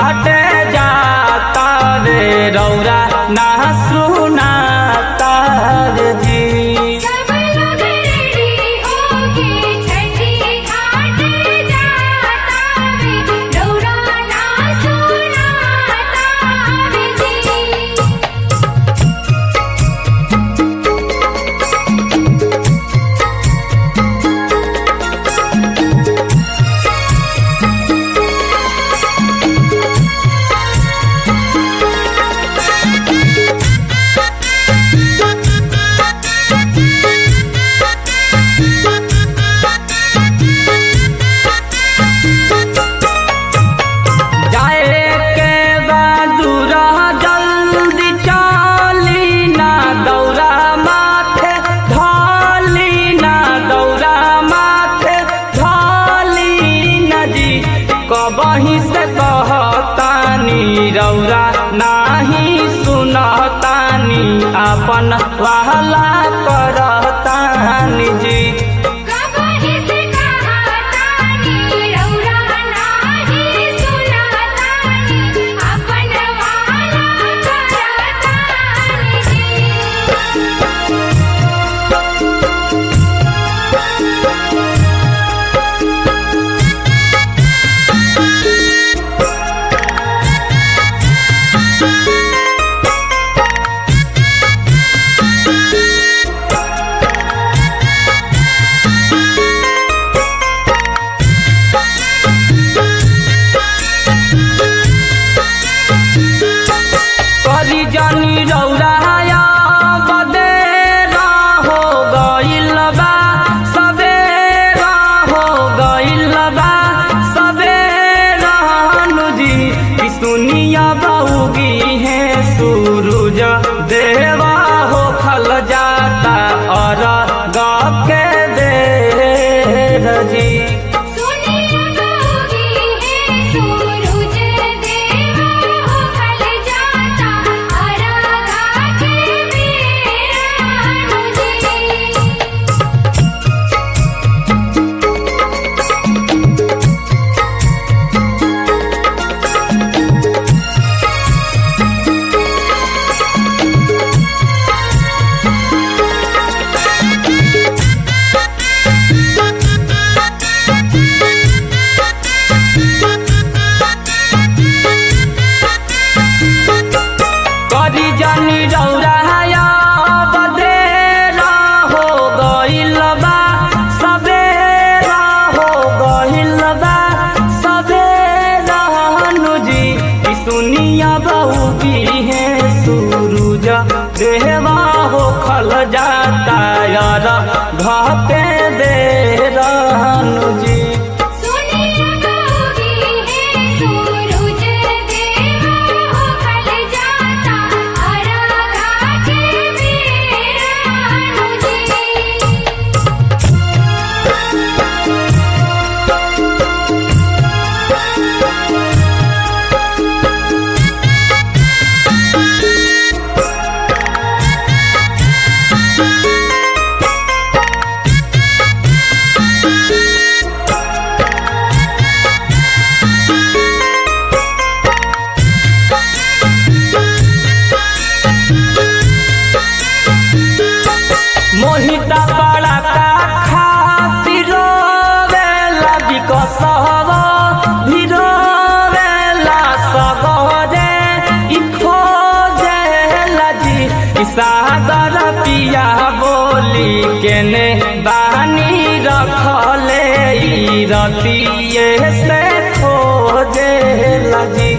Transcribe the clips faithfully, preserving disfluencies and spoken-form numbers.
घाटे जाता रे रौरा ना सुनाता रे जी। सब लोग रेडी होके छठी घाटे जाता रे रौरा ना सुनाता रे जी। कबही से कहतानी रौरा नाही सुनतानी अपन वाला करतानी जी। कबही से कहतानी रौरा नाही सुनतानी अपन वाला करतानी जी। जानी रौराया बदेरा हो गइल बा सबेरा हो गइल बा सबेरा जी। कि सुनिया बउगी है सूरज देवा हो खल जाता और के देर जी। जानी रौराया बदेरा हो गइल बा सबेरा हो गइल बा सबेरा जी। कि सुनिया बउगी है सूरज देवा हो खल जाता यार घाटे दे रहनु जी। मोहिता बड़ा का खातिर वेला बिकसव भिरोवेला सगरे इ खोजेला जी। कि सागर पिया बोली केने बानी रखले इ रतिये से खोजेला जी।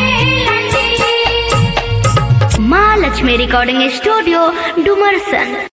Lakshmi recording studio Dumarsan.